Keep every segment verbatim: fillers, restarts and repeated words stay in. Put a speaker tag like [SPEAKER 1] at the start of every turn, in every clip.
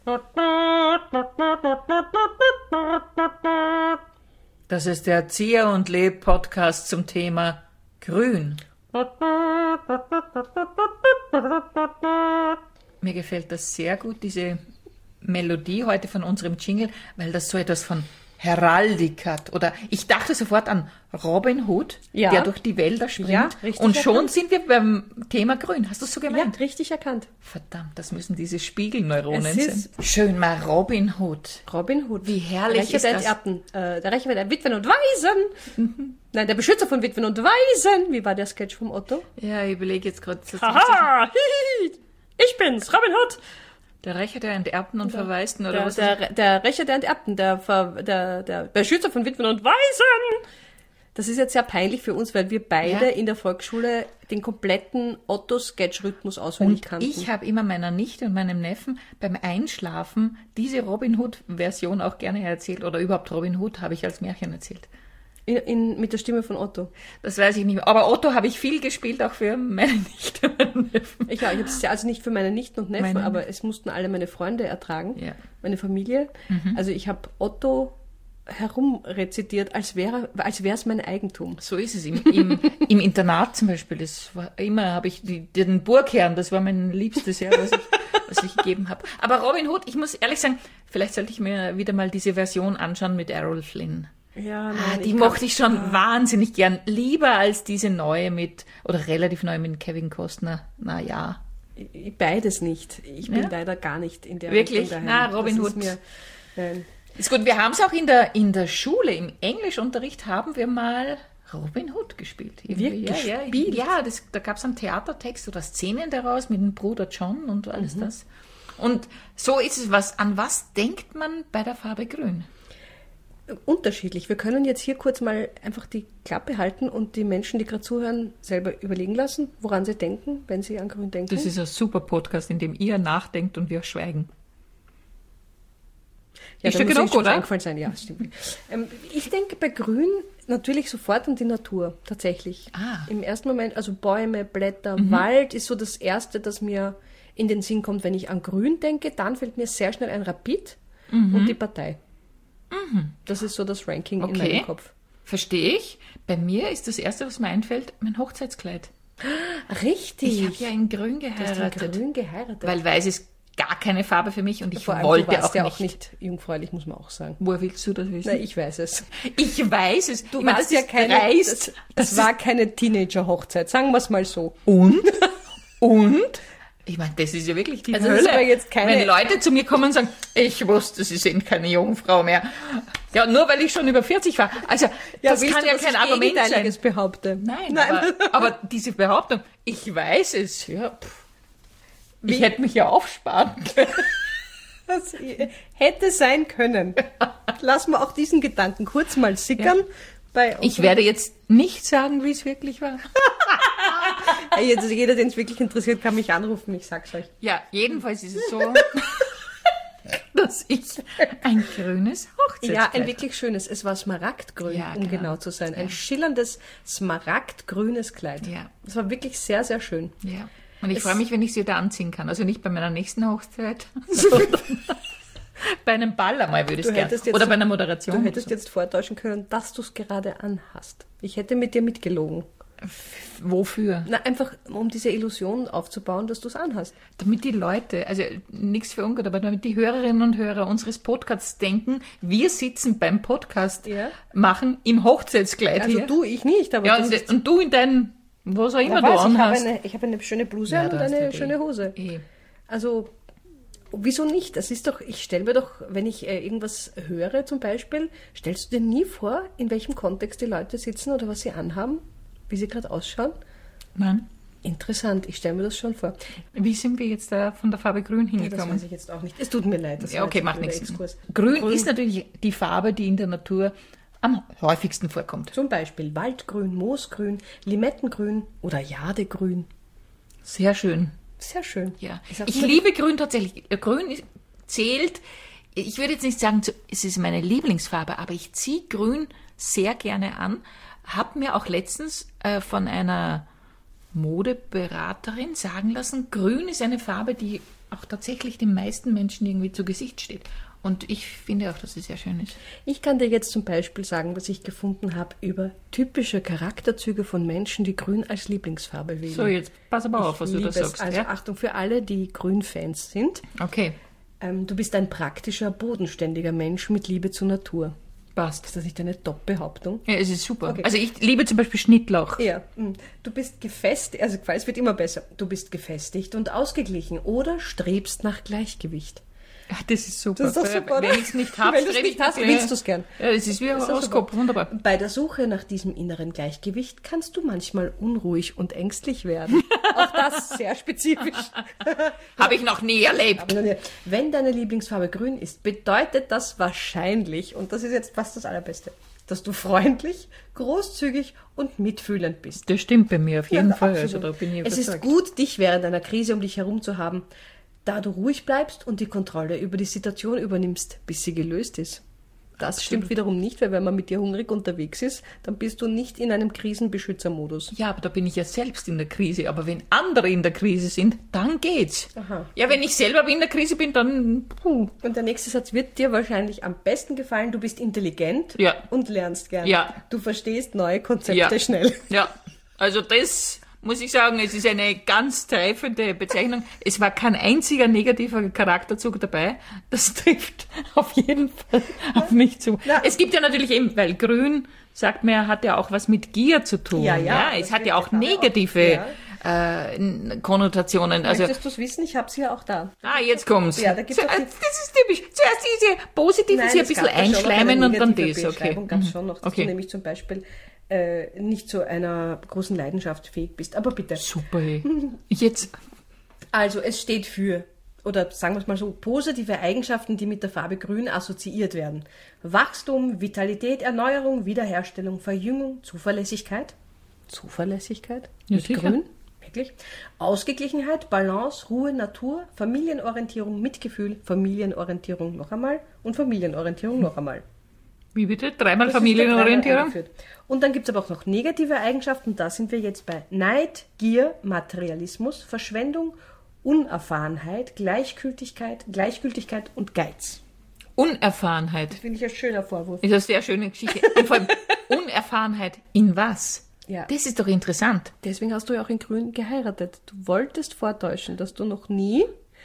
[SPEAKER 1] Das ist der Erzieher und Leb Podcast zum Thema Grün. Mir gefällt das sehr gut, diese Melodie heute von unserem Jingle, weil das so etwas von Heraldik hat. Oder ich dachte sofort an Robin Hood,
[SPEAKER 2] ja.
[SPEAKER 1] der durch die Wälder springt.
[SPEAKER 2] Ja, richtig
[SPEAKER 1] und schon
[SPEAKER 2] erkannt.
[SPEAKER 1] sind wir beim Thema Grün. Hast du es so gemeint?
[SPEAKER 2] Ja, richtig erkannt.
[SPEAKER 1] Verdammt, das müssen diese Spiegelneuronen
[SPEAKER 2] Es ist
[SPEAKER 1] sein. Schön mal Robin Hood.
[SPEAKER 2] Robin Hood.
[SPEAKER 1] Wie herrlich
[SPEAKER 2] Rächer
[SPEAKER 1] ist
[SPEAKER 2] der
[SPEAKER 1] das?
[SPEAKER 2] Enterbten. Äh, der Rächer der Witwen und Waisen. Mhm. Nein, der Beschützer von Witwen und Waisen. Wie war der Sketch vom Otto?
[SPEAKER 1] Ja, ich überlege jetzt gerade.
[SPEAKER 2] Haha, hihi, ich bin's, Robin Hood.
[SPEAKER 1] Der Rächer der Enterbten und
[SPEAKER 2] Der-
[SPEAKER 1] Verwaisten, oder
[SPEAKER 2] Der,
[SPEAKER 1] was?
[SPEAKER 2] der, der Rächer der Enterbten, der, Ver, der, der Beschützer von Witwen und Waisen. Das ist jetzt sehr peinlich für uns, weil wir beide
[SPEAKER 1] Ja.
[SPEAKER 2] in der Volksschule den kompletten Otto-Sketch-Rhythmus auswendig
[SPEAKER 1] Und
[SPEAKER 2] kannten.
[SPEAKER 1] ich habe immer meiner Nichte und meinem Neffen beim Einschlafen diese Robin Hood-Version auch gerne erzählt. Oder überhaupt Robin Hood habe ich als Märchen erzählt.
[SPEAKER 2] In, in, mit der Stimme von Otto.
[SPEAKER 1] Das weiß ich nicht mehr. Aber Otto habe ich viel gespielt, auch für meine Nichte und meinen Neffen.
[SPEAKER 2] Ich, ja, ich habe es ja also nicht für meine Nichten und Neffen,
[SPEAKER 1] Meine-
[SPEAKER 2] aber es mussten alle meine Freunde ertragen,
[SPEAKER 1] Ja.
[SPEAKER 2] meine Familie. Also ich habe Otto herumrezitiert, als wäre als wäre es mein Eigentum.
[SPEAKER 1] So ist es. Im, im, im Internat zum Beispiel, das war immer, habe ich die, den Burgherrn, das war mein liebstes Jahr, was ich, was ich gegeben habe. Aber Robin Hood, ich muss ehrlich sagen, vielleicht sollte ich mir wieder mal diese Version anschauen mit Errol Flynn.
[SPEAKER 2] Ja,
[SPEAKER 1] Ah, die mochte ich schon wahnsinnig gern. Lieber als diese neue mit, oder relativ neu mit Kevin Costner. Na ja.
[SPEAKER 2] Ich- Beides nicht. Ich bin
[SPEAKER 1] Ja?
[SPEAKER 2] leider gar nicht in der
[SPEAKER 1] Wirklich?
[SPEAKER 2] Richtung
[SPEAKER 1] Na,
[SPEAKER 2] daheim.
[SPEAKER 1] Robin
[SPEAKER 2] Das
[SPEAKER 1] Hood.
[SPEAKER 2] ist mir, nein.
[SPEAKER 1] Ist gut, wir haben es auch in der, in der Schule, im Englischunterricht haben wir mal Robin Hood gespielt. Irgendwie.
[SPEAKER 2] Wir
[SPEAKER 1] ja,
[SPEAKER 2] gespielt?
[SPEAKER 1] Ja, ja das, da gab es einen Theatertext oder Szenen daraus mit dem Bruder John und alles das. Und so ist es was. An was denkt man bei der Farbe Grün?
[SPEAKER 2] Unterschiedlich. Wir können jetzt hier kurz mal einfach die Klappe halten und die Menschen, die gerade zuhören, selber überlegen lassen, woran sie denken, wenn sie an Grün denken.
[SPEAKER 1] Das ist ein super Podcast, in dem ihr nachdenkt und wir schweigen.
[SPEAKER 2] Ja,
[SPEAKER 1] Ist
[SPEAKER 2] da
[SPEAKER 1] dir
[SPEAKER 2] muss
[SPEAKER 1] genug,
[SPEAKER 2] euch schon
[SPEAKER 1] oder?
[SPEAKER 2] eingefallen sein, ja, stimmt. ähm, ich denke bei Grün natürlich sofort an die Natur, tatsächlich.
[SPEAKER 1] Ah.
[SPEAKER 2] Im ersten Moment, also Bäume, Blätter, Wald ist so das Erste, das mir in den Sinn kommt, wenn ich an Grün denke. Dann fällt mir sehr schnell ein Rapid und die Partei. Das ist so das Ranking in
[SPEAKER 1] Okay.
[SPEAKER 2] meinem Kopf.
[SPEAKER 1] Verstehe ich. Bei mir ist das Erste, was mir einfällt, mein Hochzeitskleid.
[SPEAKER 2] Richtig.
[SPEAKER 1] Ich habe ja in Grün
[SPEAKER 2] Du hast
[SPEAKER 1] geheiratet.
[SPEAKER 2] in Grün geheiratet.
[SPEAKER 1] Weil weiß ist gar keine Farbe für mich und ich
[SPEAKER 2] Vor allem,
[SPEAKER 1] wollte
[SPEAKER 2] du warst
[SPEAKER 1] auch,
[SPEAKER 2] ja
[SPEAKER 1] nicht.
[SPEAKER 2] auch nicht jungfräulich, muss man auch sagen.
[SPEAKER 1] Woher willst du das wissen?
[SPEAKER 2] Na, ich weiß es.
[SPEAKER 1] Ich weiß es.
[SPEAKER 2] Du
[SPEAKER 1] Ich meine,
[SPEAKER 2] warst
[SPEAKER 1] das
[SPEAKER 2] ja
[SPEAKER 1] ist
[SPEAKER 2] keine,
[SPEAKER 1] dreist.
[SPEAKER 2] das, das war keine Teenager-Hochzeit, sagen wir es mal so.
[SPEAKER 1] Und? Und? Ich meine, das ist ja wirklich die
[SPEAKER 2] Also das
[SPEAKER 1] Hölle.
[SPEAKER 2] ist aber jetzt keine-
[SPEAKER 1] Wenn Leute zu mir kommen und sagen, ich wusste, sie sind keine Jungfrau mehr. Ja, nur weil ich schon über vierzig war. Also, das
[SPEAKER 2] willst
[SPEAKER 1] kann
[SPEAKER 2] du,
[SPEAKER 1] ja
[SPEAKER 2] dass
[SPEAKER 1] kein
[SPEAKER 2] ich
[SPEAKER 1] Argument sein.
[SPEAKER 2] Gegenteiliges behaupte?
[SPEAKER 1] Nein, Aber, aber diese Behauptung, ich weiß es, ja, pff. Ich
[SPEAKER 2] Wie-
[SPEAKER 1] hätte mich ja aufsparen können.
[SPEAKER 2] Das hätte sein können. Lassen wir auch diesen Gedanken kurz mal sickern.
[SPEAKER 1] Ja.
[SPEAKER 2] Bei
[SPEAKER 1] Ich werde jetzt nicht sagen, wie es wirklich war.
[SPEAKER 2] Hey, also jeder, den es wirklich interessiert, kann mich anrufen, ich sag's euch.
[SPEAKER 1] Ja, jedenfalls ist es so, dass ich ein grünes Hochzeitskleid
[SPEAKER 2] Ja, ein wirklich schönes. Es war smaragdgrün,
[SPEAKER 1] Ja,
[SPEAKER 2] um
[SPEAKER 1] genau.
[SPEAKER 2] genau zu sein. Ein
[SPEAKER 1] Ja.
[SPEAKER 2] schillerndes smaragdgrünes Kleid.
[SPEAKER 1] Ja.
[SPEAKER 2] Es war wirklich sehr, sehr schön.
[SPEAKER 1] Ja. Und ich
[SPEAKER 2] Es-
[SPEAKER 1] freue mich, wenn ich sie wieder anziehen kann. Also nicht bei meiner nächsten Hochzeit, sondern bei einem Ball einmal würde ich es
[SPEAKER 2] Du
[SPEAKER 1] gerne.
[SPEAKER 2] hättest jetzt-
[SPEAKER 1] Oder bei einer
[SPEAKER 2] Du
[SPEAKER 1] Moderation.
[SPEAKER 2] hättest jetzt vortäuschen können, dass du es gerade anhast. Ich hätte mit dir mitgelogen.
[SPEAKER 1] Wofür?
[SPEAKER 2] Na, einfach um diese Illusion aufzubauen, dass du es anhast.
[SPEAKER 1] Damit die Leute, also nichts für ungut, aber damit die Hörerinnen und Hörer unseres Podcasts denken, wir sitzen beim Podcast
[SPEAKER 2] Ja.
[SPEAKER 1] machen im Hochzeitskleid
[SPEAKER 2] Also
[SPEAKER 1] hier.
[SPEAKER 2] du, ich nicht, aber
[SPEAKER 1] ja,
[SPEAKER 2] das
[SPEAKER 1] und,
[SPEAKER 2] ist...
[SPEAKER 1] und du in deinem, was auch immer
[SPEAKER 2] Ja,
[SPEAKER 1] du
[SPEAKER 2] weiß, ich habe
[SPEAKER 1] anhast.
[SPEAKER 2] eine, ich habe eine schöne Bluse
[SPEAKER 1] Ja,
[SPEAKER 2] an
[SPEAKER 1] da
[SPEAKER 2] und
[SPEAKER 1] hast
[SPEAKER 2] eine
[SPEAKER 1] du die.
[SPEAKER 2] schöne Hose.
[SPEAKER 1] Eh.
[SPEAKER 2] Also, wieso nicht? Das ist doch, ich stelle mir doch, wenn ich äh, irgendwas höre zum Beispiel, stellst du dir nie vor, in welchem Kontext die Leute sitzen oder was sie anhaben, wie sie gerade ausschauen?
[SPEAKER 1] Nein.
[SPEAKER 2] Interessant, ich stelle mir das schon vor.
[SPEAKER 1] Wie sind wir jetzt da von der Farbe Grün
[SPEAKER 2] Ja, das
[SPEAKER 1] hingekommen?
[SPEAKER 2] weiß ich jetzt auch nicht. Es tut mir leid. Das
[SPEAKER 1] Ja,
[SPEAKER 2] war
[SPEAKER 1] okay,
[SPEAKER 2] jetzt
[SPEAKER 1] macht
[SPEAKER 2] ein blöder
[SPEAKER 1] nichts.
[SPEAKER 2] Exkurs.
[SPEAKER 1] Grün,
[SPEAKER 2] Grün.
[SPEAKER 1] ist natürlich die Farbe, die in der Natur am häufigsten vorkommt.
[SPEAKER 2] Zum Beispiel Waldgrün, Moosgrün, Limettengrün oder Jadegrün.
[SPEAKER 1] Sehr schön.
[SPEAKER 2] Sehr schön.
[SPEAKER 1] Ja.
[SPEAKER 2] Ich sag
[SPEAKER 1] Ich
[SPEAKER 2] mal-
[SPEAKER 1] liebe Grün tatsächlich. Grün ist, zählt, ich würde jetzt nicht sagen, zu- es ist meine Lieblingsfarbe, aber ich ziehe Grün sehr gerne an. Hab mir auch letztens äh, von einer Modeberaterin sagen lassen, Grün ist eine Farbe, die auch tatsächlich den meisten Menschen irgendwie zu Gesicht steht. Und ich finde auch, dass es sehr schön ist.
[SPEAKER 2] Ich kann dir jetzt zum Beispiel sagen, was ich gefunden habe über typische Charakterzüge von Menschen, die Grün als Lieblingsfarbe wählen.
[SPEAKER 1] So, jetzt pass aber auf, was
[SPEAKER 2] Ich
[SPEAKER 1] du da
[SPEAKER 2] liebe es.
[SPEAKER 1] sagst.
[SPEAKER 2] Also
[SPEAKER 1] ja?
[SPEAKER 2] Achtung für alle, die Grün-Fans sind.
[SPEAKER 1] Okay,
[SPEAKER 2] Ähm, du bist ein praktischer, bodenständiger Mensch mit Liebe zur Natur.
[SPEAKER 1] passt.
[SPEAKER 2] Ist das nicht eine Top-Behauptung?
[SPEAKER 1] Ja, es ist super.
[SPEAKER 2] Okay.
[SPEAKER 1] Also ich liebe zum Beispiel Schnittlauch.
[SPEAKER 2] Ja, mm. Du bist gefestigt, also es wird immer besser. Du bist gefestigt und ausgeglichen oder strebst nach Gleichgewicht.
[SPEAKER 1] Ja, das ist super.
[SPEAKER 2] Das ist doch super,
[SPEAKER 1] Wenn
[SPEAKER 2] oder?
[SPEAKER 1] ich es nicht habe,
[SPEAKER 2] Wenn du es nicht hast, willst du es gern.
[SPEAKER 1] Ja, es ist wie ein
[SPEAKER 2] Das ist doch
[SPEAKER 1] Horoskop, wunderbar.
[SPEAKER 2] Bei der Suche nach diesem inneren Gleichgewicht kannst du manchmal unruhig und ängstlich werden. Auch das sehr spezifisch.
[SPEAKER 1] Habe ich noch nie erlebt.
[SPEAKER 2] Wenn deine Lieblingsfarbe grün ist, bedeutet das wahrscheinlich, und das ist jetzt fast das Allerbeste, dass du freundlich, großzügig und mitfühlend bist.
[SPEAKER 1] Das stimmt bei mir auf jeden
[SPEAKER 2] Ja,
[SPEAKER 1] Fall.
[SPEAKER 2] absolut.
[SPEAKER 1] Also da bin ich
[SPEAKER 2] es
[SPEAKER 1] überzeugt.
[SPEAKER 2] ist gut, dich während einer Krise um dich herum zu haben, da du ruhig bleibst und die Kontrolle über die Situation übernimmst, bis sie gelöst ist. Das
[SPEAKER 1] Absolut.
[SPEAKER 2] stimmt wiederum nicht, weil wenn man mit dir hungrig unterwegs ist, dann bist du nicht in einem Krisenbeschützermodus.
[SPEAKER 1] Ja, aber da bin ich ja selbst in der Krise. Aber wenn andere in der Krise sind, dann geht's.
[SPEAKER 2] Aha.
[SPEAKER 1] Ja, wenn ich selber in der Krise bin, dann puh.
[SPEAKER 2] Und der nächste Satz wird dir wahrscheinlich am besten gefallen. Du bist intelligent
[SPEAKER 1] Ja.
[SPEAKER 2] und lernst gern.
[SPEAKER 1] Ja.
[SPEAKER 2] Du verstehst neue Konzepte
[SPEAKER 1] Ja.
[SPEAKER 2] schnell.
[SPEAKER 1] Ja, also das muss ich sagen, es ist eine ganz treffende Bezeichnung. Es war kein einziger negativer Charakterzug dabei. Das trifft auf jeden Fall auf mich zu.
[SPEAKER 2] Ja.
[SPEAKER 1] Es gibt ja natürlich eben, weil Grün, sagt man ja, hat ja auch was mit Gier zu tun.
[SPEAKER 2] Ja, ja,
[SPEAKER 1] es
[SPEAKER 2] das
[SPEAKER 1] hat
[SPEAKER 2] wird
[SPEAKER 1] ja auch
[SPEAKER 2] ja auch-
[SPEAKER 1] negative
[SPEAKER 2] ja.
[SPEAKER 1] äh, Konnotationen. Also,
[SPEAKER 2] Möchtest du es wissen? Ich habe sie ja auch da.
[SPEAKER 1] ah, jetzt kommt's.
[SPEAKER 2] Ja, da gibt's auch
[SPEAKER 1] Zuerst,
[SPEAKER 2] die-
[SPEAKER 1] das ist typisch. Zuerst diese positive, sie ein
[SPEAKER 2] es
[SPEAKER 1] bisschen
[SPEAKER 2] gab da schon noch eine
[SPEAKER 1] einschleimen und dann
[SPEAKER 2] negative
[SPEAKER 1] das. Okay.
[SPEAKER 2] Beschreibung gab's
[SPEAKER 1] Mhm.
[SPEAKER 2] schon noch, dass
[SPEAKER 1] Okay.
[SPEAKER 2] du nämlich zum Beispiel äh, nicht zu einer großen Leidenschaft fähig bist. Aber bitte.
[SPEAKER 1] Super. Hey. Jetzt.
[SPEAKER 2] Also es steht für, oder sagen wir es mal so, positive Eigenschaften, die mit der Farbe Grün assoziiert werden. Wachstum, Vitalität, Erneuerung, Wiederherstellung, Verjüngung, Zuverlässigkeit. Zuverlässigkeit?
[SPEAKER 1] Ja,
[SPEAKER 2] Mit
[SPEAKER 1] sicher.
[SPEAKER 2] Grün? Wirklich? Ausgeglichenheit, Balance, Ruhe, Natur, Familienorientierung, Mitgefühl, Familienorientierung noch einmal und Familienorientierung noch einmal.
[SPEAKER 1] Wie bitte? Dreimal
[SPEAKER 2] Das ist
[SPEAKER 1] Familienorientierung?
[SPEAKER 2] der dreimal eingeführt. Und dann gibt es aber auch noch negative Eigenschaften. Da sind wir jetzt bei Neid, Gier, Materialismus, Verschwendung, Unerfahrenheit, Gleichgültigkeit, Gleichgültigkeit und Geiz.
[SPEAKER 1] Unerfahrenheit.
[SPEAKER 2] Finde ich ein schöner Vorwurf.
[SPEAKER 1] Ist eine sehr schöne Geschichte. Und vor allem Unerfahrenheit in was?
[SPEAKER 2] Ja.
[SPEAKER 1] Das ist doch interessant.
[SPEAKER 2] Deswegen hast du ja auch in Grün geheiratet. Du wolltest vortäuschen, dass du noch nie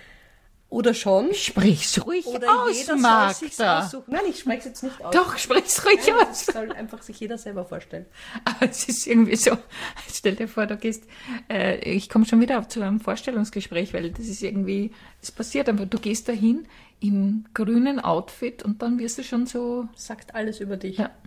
[SPEAKER 2] oder schon
[SPEAKER 1] Sprich's ruhig
[SPEAKER 2] oder
[SPEAKER 1] aus,
[SPEAKER 2] jeder soll sich's
[SPEAKER 1] Magda.
[SPEAKER 2] aussuchen. Nein, ich spreche es jetzt nicht aus.
[SPEAKER 1] Doch, sprich's ruhig
[SPEAKER 2] Nein,
[SPEAKER 1] aus.
[SPEAKER 2] das soll einfach sich jeder selber vorstellen.
[SPEAKER 1] Aber es ist irgendwie so, stell dir vor, du gehst, äh, ich komme schon wieder zu einem Vorstellungsgespräch, weil das ist irgendwie, es passiert einfach, du gehst dahin im grünen Outfit und dann wirst du schon so.
[SPEAKER 2] Sagt alles über dich.
[SPEAKER 1] Ja.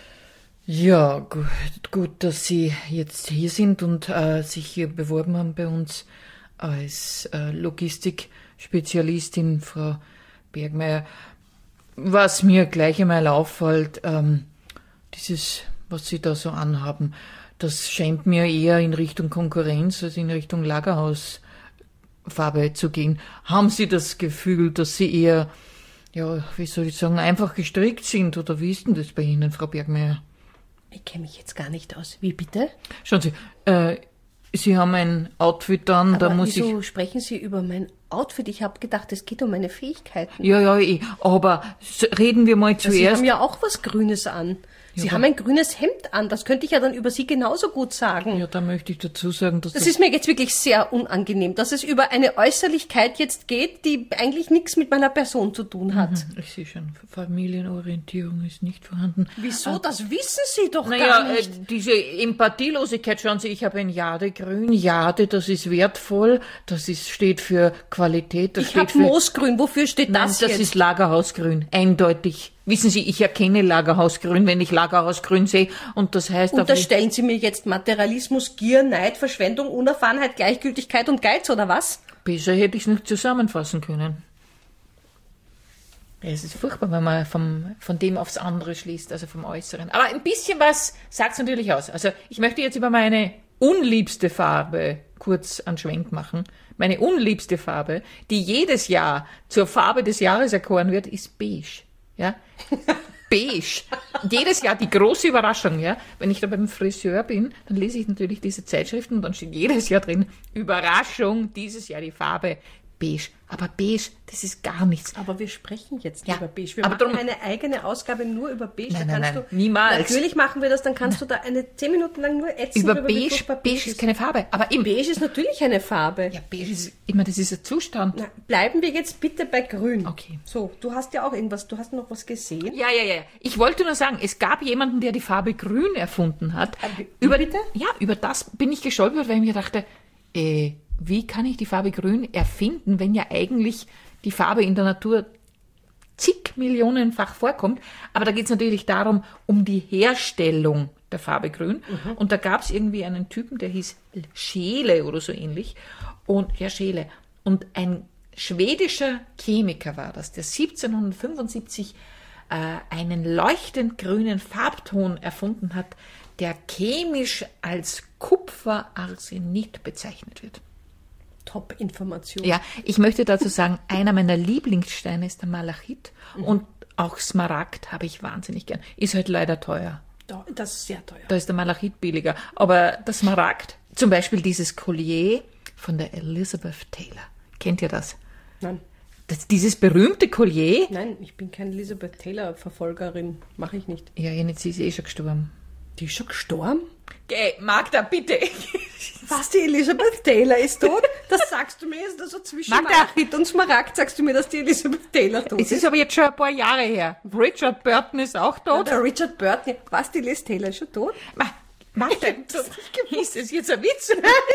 [SPEAKER 1] Ja, gut, gut, dass Sie jetzt hier sind und äh, sich hier beworben haben bei uns als äh, Logistikspezialistin, Frau Bergmeier. Was mir gleich einmal auffällt, ähm, dieses, was Sie da so anhaben, das scheint mir eher in Richtung Konkurrenz als in Richtung Lagerhausfarbe zu gehen. Haben Sie das Gefühl, dass Sie eher, ja, wie soll ich sagen, einfach gestrickt sind? Oder wie ist denn das bei Ihnen, Frau Bergmeier?
[SPEAKER 2] Ich kenne mich jetzt gar nicht aus. Wie bitte?
[SPEAKER 1] Schauen Sie, äh, Sie haben ein Outfit an, da
[SPEAKER 2] Aber
[SPEAKER 1] muss
[SPEAKER 2] wieso
[SPEAKER 1] ich...
[SPEAKER 2] sprechen Sie über mein Outfit? Ich habe gedacht, es geht um meine Fähigkeiten.
[SPEAKER 1] Ja, ja, eh, aber s- reden wir mal
[SPEAKER 2] Sie
[SPEAKER 1] zuerst...
[SPEAKER 2] haben ja auch was Grünes an. Sie
[SPEAKER 1] Ja,
[SPEAKER 2] haben
[SPEAKER 1] aber-
[SPEAKER 2] ein grünes Hemd an. Das könnte ich ja dann über Sie genauso gut sagen.
[SPEAKER 1] Ja, da möchte ich dazu sagen, dass
[SPEAKER 2] Das
[SPEAKER 1] das...
[SPEAKER 2] ist mir jetzt wirklich sehr unangenehm, dass es über eine Äußerlichkeit jetzt geht, die eigentlich nichts mit meiner Person zu tun hat.
[SPEAKER 1] Ich sehe schon, Familienorientierung ist nicht vorhanden.
[SPEAKER 2] Wieso? Das wissen Sie doch gar
[SPEAKER 1] Naja, äh,
[SPEAKER 2] nicht.
[SPEAKER 1] diese Empathielosigkeit, schauen Sie, ich habe ein Jadegrün. Jade, das ist wertvoll, das ist, steht für Qualität, das
[SPEAKER 2] Ich
[SPEAKER 1] steht
[SPEAKER 2] habe
[SPEAKER 1] für...
[SPEAKER 2] Moosgrün. Wofür steht
[SPEAKER 1] Nein,
[SPEAKER 2] das,
[SPEAKER 1] das
[SPEAKER 2] jetzt?
[SPEAKER 1] ist Lagerhausgrün, eindeutig. Wissen Sie, ich erkenne Lagerhausgrün, wenn ich Lagerhausgrün sehe. Und das heißt... auf
[SPEAKER 2] Unterstellen Sie mir jetzt Materialismus, Gier, Neid, Verschwendung, Unerfahrenheit, Gleichgültigkeit und Geiz, oder was?
[SPEAKER 1] Besser hätte ich es nicht zusammenfassen können. Es ist furchtbar, wenn man vom, von dem aufs andere schließt, also vom Äußeren. Aber ein bisschen was sagt es natürlich aus. Also ich möchte jetzt über meine unliebste Farbe kurz einen Schwenk machen. Meine unliebste Farbe, die jedes Jahr zur Farbe des Jahres erkoren wird, ist beige. Ja? Beige. Jedes Jahr die große Überraschung, ja. Wenn ich da beim Friseur bin, dann lese ich natürlich diese Zeitschriften und dann steht jedes Jahr drin, Überraschung, dieses Jahr die Farbe beige. Aber beige, das ist gar nichts.
[SPEAKER 2] Aber wir sprechen jetzt
[SPEAKER 1] Ja,
[SPEAKER 2] über beige. Wir
[SPEAKER 1] aber
[SPEAKER 2] machen
[SPEAKER 1] darum-
[SPEAKER 2] eine eigene Ausgabe nur über beige.
[SPEAKER 1] Nein,
[SPEAKER 2] Da
[SPEAKER 1] nein,
[SPEAKER 2] kannst
[SPEAKER 1] nein,
[SPEAKER 2] du,
[SPEAKER 1] niemals.
[SPEAKER 2] Natürlich machen wir das, dann kannst du da eine zehn Minuten lang nur ätzen
[SPEAKER 1] Über
[SPEAKER 2] darüber, wie
[SPEAKER 1] beige,
[SPEAKER 2] furchtbar
[SPEAKER 1] beige ist keine Farbe. Aber eben,
[SPEAKER 2] Beige ist natürlich eine Farbe.
[SPEAKER 1] ja, beige ist immer, das ist ein Zustand.
[SPEAKER 2] Na, bleiben wir jetzt bitte bei grün.
[SPEAKER 1] Okay.
[SPEAKER 2] So, du hast ja auch irgendwas, du hast noch was gesehen.
[SPEAKER 1] Ja, ja, ja. ja. Ich wollte nur sagen, es gab jemanden, der die Farbe grün erfunden hat.
[SPEAKER 2] wie
[SPEAKER 1] über,
[SPEAKER 2] bitte?
[SPEAKER 1] Ja, über das bin ich gestolpert, weil ich mir dachte, äh, wie kann ich die Farbe grün erfinden, wenn ja eigentlich die Farbe in der Natur zig Millionenfach vorkommt. Aber da geht es natürlich darum, um die Herstellung der Farbe grün. Mhm. Und da gab es irgendwie einen Typen, der hieß Scheele oder so ähnlich. Und ja, Scheele. Und ein schwedischer Chemiker war das, der siebzehnhundertfünfundsiebzig äh, einen leuchtend grünen Farbton erfunden hat, der chemisch als Kupferarsenit bezeichnet wird.
[SPEAKER 2] Top-Information.
[SPEAKER 1] Ja, ich möchte dazu sagen, einer meiner Lieblingssteine ist der Malachit mhm. und auch Smaragd habe ich wahnsinnig gern. Ist halt leider teuer.
[SPEAKER 2] Das ist sehr teuer.
[SPEAKER 1] Da ist der Malachit billiger. Aber der Smaragd, zum Beispiel dieses Collier von der Elizabeth Taylor. Kennt ihr das?
[SPEAKER 2] Nein.
[SPEAKER 1] Das, dieses berühmte Collier.
[SPEAKER 2] Nein, ich bin keine Elizabeth Taylor-Verfolgerin. Mache ich nicht.
[SPEAKER 1] Ja, jetzt ist sie eh schon gestorben.
[SPEAKER 2] Die ist schon gestorben?
[SPEAKER 1] Geh, Magda, bitte.
[SPEAKER 2] Was, die Elizabeth Taylor ist tot? Das sagst du mir jetzt also zwischen
[SPEAKER 1] Magda.
[SPEAKER 2] Malachit und Smaragd, sagst du mir, dass die Elizabeth Taylor tot
[SPEAKER 1] Es ist aber jetzt schon ein paar Jahre her. Richard Burton ist auch tot.
[SPEAKER 2] Der Richard Burton. Was, die Liz Taylor ist schon tot?
[SPEAKER 1] Ma, Magda, ist das jetzt ein Witz?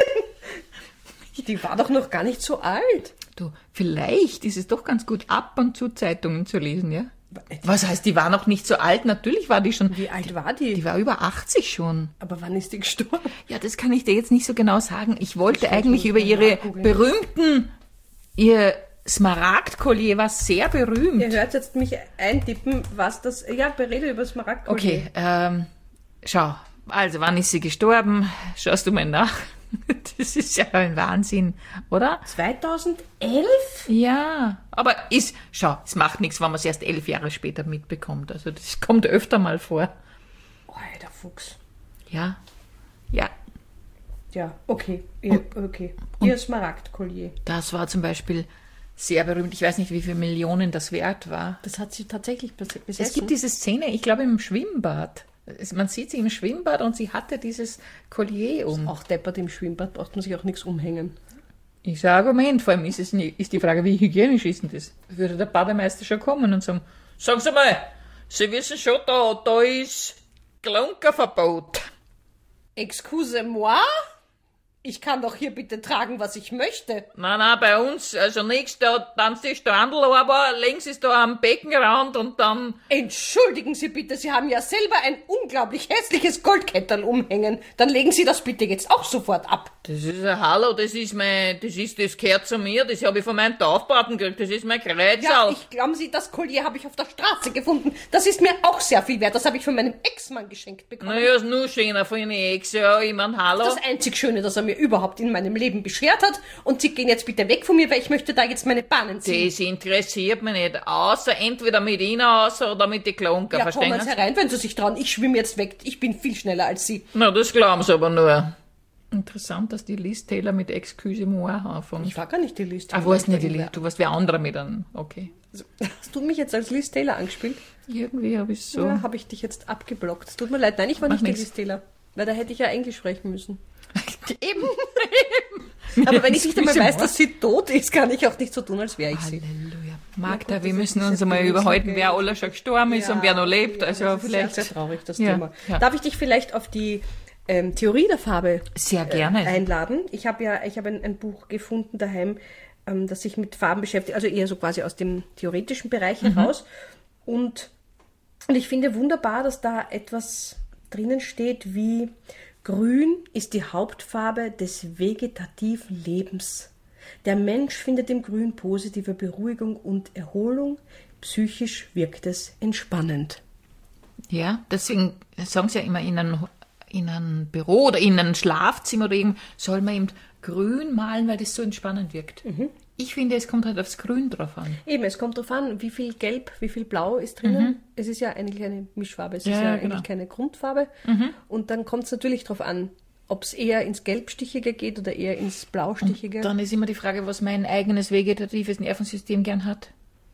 [SPEAKER 2] Die war doch noch gar nicht so alt.
[SPEAKER 1] Du, vielleicht ist es doch ganz gut, ab und zu Zeitungen zu lesen, ja? Was heißt, die war noch nicht so alt? Natürlich war die schon.
[SPEAKER 2] Wie alt war die?
[SPEAKER 1] Die war über achtzig schon.
[SPEAKER 2] Aber wann ist die gestorben?
[SPEAKER 1] Ja, das kann ich dir jetzt nicht so genau sagen. Ich wollte
[SPEAKER 2] Ich
[SPEAKER 1] eigentlich
[SPEAKER 2] muss
[SPEAKER 1] über
[SPEAKER 2] mal
[SPEAKER 1] ihre
[SPEAKER 2] nachgoogeln.
[SPEAKER 1] berühmten, ihr Smaragdkollier war sehr berühmt.
[SPEAKER 2] Ihr hört jetzt mich eintippen, was das... Ja, berede über Smaragd.
[SPEAKER 1] Okay, ähm, schau. Also, wann ist sie gestorben? Schaust du mal nach. Das ist ja ein Wahnsinn, oder?
[SPEAKER 2] zweitausendelf?
[SPEAKER 1] Ja, aber ist, schau, es macht nichts, wenn man es erst elf Jahre später mitbekommt. Also das kommt öfter mal vor.
[SPEAKER 2] Oh, der Fuchs.
[SPEAKER 1] Ja, ja.
[SPEAKER 2] Ja, okay. Ihr, okay. Ihr Smaragdkollier.
[SPEAKER 1] Das war zum Beispiel sehr berühmt. Ich weiß nicht, wie viele Millionen das wert war.
[SPEAKER 2] Das hat sie tatsächlich bes- besessen.
[SPEAKER 1] Es gibt diese Szene, ich glaube im Schwimmbad. Es- Man sieht sie im Schwimmbad und sie hatte dieses Collier um.
[SPEAKER 2] Auch deppert im Schwimmbad, braucht man sich auch nichts umhängen.
[SPEAKER 1] Ist ein Argument. Vor allem ist, es nie, ist die Frage, wie hygienisch ist denn das? Würde der Bademeister schon kommen und sagen, sagen Sie mal, Sie wissen schon, da, da ist Klunkerverbot.
[SPEAKER 2] Excusez-moi? Ich kann doch hier bitte tragen, was ich möchte.
[SPEAKER 1] Nein, nein, bei uns, also nichts, da tanzt die Strandl, aber links ist da am Beckenrand und dann...
[SPEAKER 2] Entschuldigen Sie bitte, Sie haben ja selber ein unglaublich hässliches Goldketterl umhängen. Dann legen Sie das bitte jetzt auch sofort ab.
[SPEAKER 1] Das ist ein Hallo, das ist mein, das ist, das gehört zu mir, das habe ich von meinem Taufpaten gekriegt, das ist mein Kreuzerl.
[SPEAKER 2] Ja, ich glauben Sie, das Collier habe ich auf der Straße gefunden. Das ist mir auch sehr viel wert. Das habe ich von meinem Ex-Mann geschenkt bekommen.
[SPEAKER 1] Naja, ist nur schöner von Ihnen Ex, ja, ich mein, hallo.
[SPEAKER 2] Das einzig Schöne, das er mir überhaupt in meinem Leben beschert hat. Und Sie gehen jetzt bitte weg von mir, weil ich möchte da jetzt meine Bahnen ziehen.
[SPEAKER 1] Das interessiert mich nicht, außer entweder mit Ihnen außer oder mit den Klunker,
[SPEAKER 2] Ja,
[SPEAKER 1] verstehen
[SPEAKER 2] kommen Sie
[SPEAKER 1] Sie?
[SPEAKER 2] herein, wenn Sie sich trauen. Ich schwimme jetzt weg. Ich bin viel schneller als Sie.
[SPEAKER 1] Na, das glauben Sie aber nur. Interessant, dass die Liz Taylor mit Excuse-moi anfängt.
[SPEAKER 2] Ich war gar nicht die Liz
[SPEAKER 1] Ah,
[SPEAKER 2] Taylor.
[SPEAKER 1] weißt nicht, die Liz, du warst wer anderer mit einem, okay.
[SPEAKER 2] Hast du mich jetzt als Liz Taylor angespielt?
[SPEAKER 1] Irgendwie habe ich so...
[SPEAKER 2] Ja, habe ich dich jetzt abgeblockt. Es tut mir leid. Nein, ich war
[SPEAKER 1] Macht
[SPEAKER 2] nicht die
[SPEAKER 1] nix.
[SPEAKER 2] Liz Taylor. Weil da hätte ich ja Englisch sprechen müssen.
[SPEAKER 1] Eben.
[SPEAKER 2] Aber wenn ich nicht einmal
[SPEAKER 1] Excuse-moi.
[SPEAKER 2] weiß, dass sie tot ist, kann ich auch nicht so tun, als wäre ich sie.
[SPEAKER 1] Halleluja. Magda,
[SPEAKER 2] gut,
[SPEAKER 1] wir
[SPEAKER 2] das
[SPEAKER 1] müssen
[SPEAKER 2] ist
[SPEAKER 1] uns
[SPEAKER 2] jetzt
[SPEAKER 1] einmal
[SPEAKER 2] wenigstens
[SPEAKER 1] überhalten,
[SPEAKER 2] okay.
[SPEAKER 1] wer alles schon gestorben ist und wer noch lebt. Also
[SPEAKER 2] das ist
[SPEAKER 1] vielleicht...
[SPEAKER 2] sehr, sehr traurig, das
[SPEAKER 1] Ja,
[SPEAKER 2] Thema.
[SPEAKER 1] ja.
[SPEAKER 2] Darf ich dich vielleicht auf die ähm, Theorie der Farbe
[SPEAKER 1] Sehr gerne.
[SPEAKER 2] äh, einladen? Ich habe ja, ich habe ein, ein Buch gefunden daheim, ähm, das sich mit Farben beschäftigt, also eher so quasi aus dem theoretischen Bereich
[SPEAKER 1] Mhm.
[SPEAKER 2] heraus. Und, und ich finde wunderbar, dass da etwas drinnen steht wie: Grün ist die Hauptfarbe des vegetativen Lebens. Der Mensch findet im Grün positive Beruhigung und Erholung. Psychisch wirkt es entspannend.
[SPEAKER 1] Ja, deswegen sagen sie ja immer, in einem, in einem Büro oder in einem Schlafzimmer oder irgend soll man eben grün malen, weil das so entspannend wirkt.
[SPEAKER 2] Mhm.
[SPEAKER 1] Ich finde, es kommt halt aufs Grün drauf an.
[SPEAKER 2] Eben, es kommt darauf an, wie viel Gelb, wie viel Blau ist drinnen. Es ist ja eigentlich eine Mischfarbe, es ist
[SPEAKER 1] Ja,
[SPEAKER 2] ja,
[SPEAKER 1] ja, genau.
[SPEAKER 2] eigentlich keine Grundfarbe. Und dann kommt es natürlich darauf an, ob es eher ins Gelbstichige geht oder eher ins Blaustichige.
[SPEAKER 1] Und dann ist immer die Frage, was mein eigenes vegetatives Nervensystem gern hat.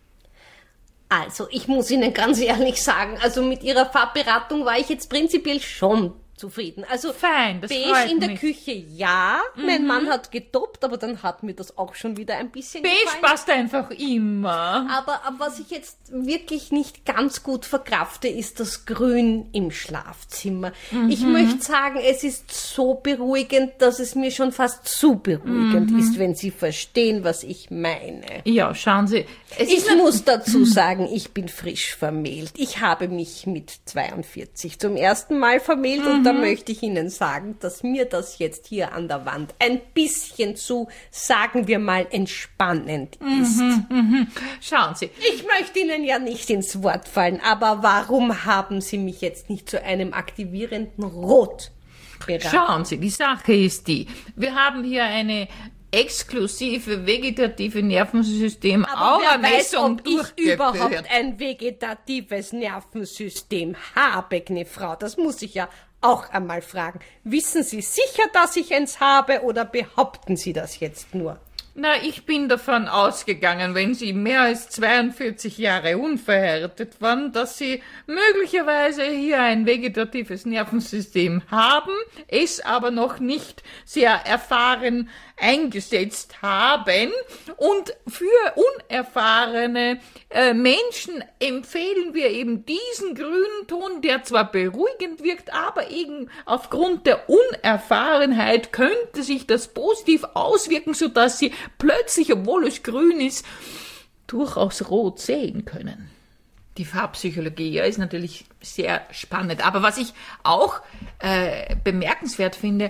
[SPEAKER 3] Also, ich muss Ihnen ganz ehrlich sagen, also mit Ihrer Farbberatung war ich jetzt prinzipiell schon zufrieden. Also
[SPEAKER 1] Fein, das
[SPEAKER 3] beige
[SPEAKER 1] freut
[SPEAKER 3] in der
[SPEAKER 1] mich.
[SPEAKER 3] Küche, ja. Mhm. Mein Mann hat getoppt, aber dann hat mir das auch schon wieder ein bisschen
[SPEAKER 1] Beige
[SPEAKER 3] gefallen.
[SPEAKER 1] passt einfach immer.
[SPEAKER 3] Aber, aber was ich jetzt wirklich nicht ganz gut verkrafte, ist das Grün im Schlafzimmer. Mhm. Ich möchte sagen, es ist so beruhigend, dass es mir schon fast zu beruhigend mhm. ist, wenn Sie verstehen, was ich meine.
[SPEAKER 1] Ja, schauen Sie. Es
[SPEAKER 3] Ich
[SPEAKER 1] ist
[SPEAKER 3] muss dazu sagen, ich bin frisch vermählt. Ich habe mich mit zweiundvierzig zum ersten Mal vermählt und da möchte ich Ihnen sagen, dass mir das jetzt hier an der Wand ein bisschen zu, sagen wir mal, entspannend ist.
[SPEAKER 1] Mhm, mhm. Schauen Sie.
[SPEAKER 3] Ich möchte Ihnen ja nicht ins Wort fallen, aber warum haben Sie mich jetzt nicht zu einem aktivierenden Rot beraten?
[SPEAKER 1] Schauen Sie, die Sache ist die, wir haben hier eine exklusive vegetative Nervensystem
[SPEAKER 3] Aber wer weiß,
[SPEAKER 1] Aura-Messung
[SPEAKER 3] ob ich überhaupt
[SPEAKER 1] durchgeführt.
[SPEAKER 3] ein vegetatives Nervensystem habe, Gnefrau. Das muss ich ja auch einmal fragen. Wissen Sie sicher, dass ich eins habe oder behaupten Sie das jetzt nur?
[SPEAKER 1] Na, ich bin davon ausgegangen, wenn Sie mehr als zweiundvierzig Jahre unverheiratet waren, dass Sie möglicherweise hier ein vegetatives Nervensystem haben, es aber noch nicht sehr erfahren eingesetzt haben. Und für unerfahrene äh, Menschen empfehlen wir eben diesen grünen Ton, der zwar beruhigend wirkt, aber eben aufgrund der Unerfahrenheit könnte sich das positiv auswirken, sodass Sie plötzlich, obwohl es grün ist, durchaus rot sehen können. Die Farbpsychologie, ja, ist natürlich sehr spannend. Aber was ich auch äh, bemerkenswert finde,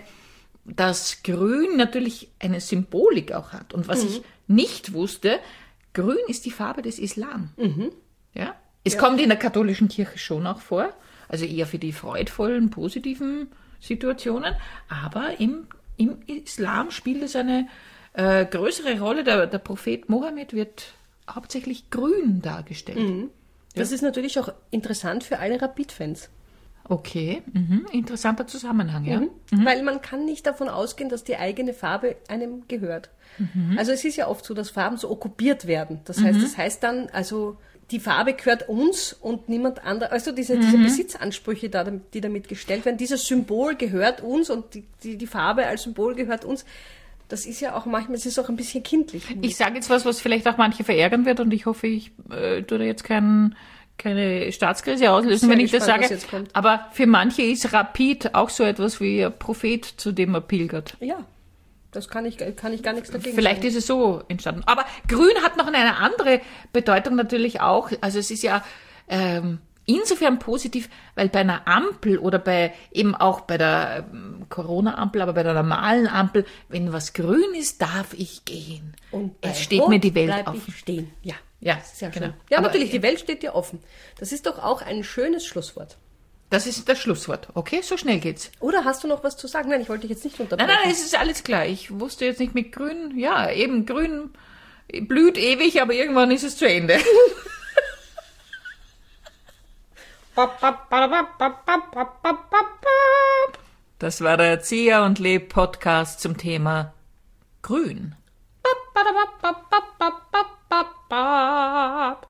[SPEAKER 1] dass Grün natürlich eine Symbolik auch hat. Und was mhm. ich nicht wusste, Grün ist die Farbe des Islam. Mhm. Ja? Es ja. kommt in der katholischen Kirche schon auch vor, also eher für die freudvollen, positiven Situationen, aber im, im Islam spielt es eine äh, größere Rolle. Der, der Prophet Mohammed wird hauptsächlich grün dargestellt.
[SPEAKER 2] Mhm. Das ja. ist natürlich auch interessant für alle Rapid-Fans.
[SPEAKER 1] Okay, mhm. interessanter Zusammenhang, ja.
[SPEAKER 2] Mhm. Mhm. Weil man kann nicht davon ausgehen, dass die eigene Farbe einem gehört. Mhm. Also es ist ja oft so, dass Farben so okkupiert werden. Das heißt, mhm. das heißt dann, also die Farbe gehört uns und niemand anderes. Also diese, mhm. diese Besitzansprüche, da, die damit gestellt werden, dieses Symbol gehört uns und die, die, die Farbe als Symbol gehört uns. Das ist ja auch manchmal, es ist auch ein bisschen kindlich.
[SPEAKER 1] Ich sage jetzt was, was vielleicht auch manche verärgern wird und ich hoffe, ich äh, tue da jetzt keinen keine Staatskrise auslösen, wenn ich das sage. Aber für manche ist Rapid auch so etwas wie ein Prophet, zu dem man pilgert.
[SPEAKER 2] Ja, das kann ich, kann ich gar nichts dagegen
[SPEAKER 1] Vielleicht sagen. Ist es so entstanden. Aber Grün hat noch eine andere Bedeutung natürlich auch. Also es ist ja ähm, insofern positiv, weil bei einer Ampel oder bei eben auch bei der ähm, Corona-Ampel, aber bei der normalen Ampel, wenn was grün ist, darf ich gehen.
[SPEAKER 2] Und
[SPEAKER 1] es steht mir die Welt
[SPEAKER 2] offen.
[SPEAKER 1] Ich
[SPEAKER 2] stehen. Ja.
[SPEAKER 1] Ja,
[SPEAKER 2] sehr
[SPEAKER 1] genau.
[SPEAKER 2] schön. Ja,
[SPEAKER 1] aber
[SPEAKER 2] natürlich, die Welt steht dir offen. Das ist doch auch ein schönes Schlusswort.
[SPEAKER 1] Das ist das Schlusswort. Okay, so schnell geht's.
[SPEAKER 2] Oder hast du noch was zu sagen? Nein, ich wollte dich jetzt nicht unterbrechen.
[SPEAKER 1] Nein, nein, es ist alles klar. Ich wusste jetzt nicht mit Grün. Ja, eben Grün blüht ewig, aber irgendwann ist es zu Ende. Das war der Erzieher und Leb Podcast zum Thema Grün.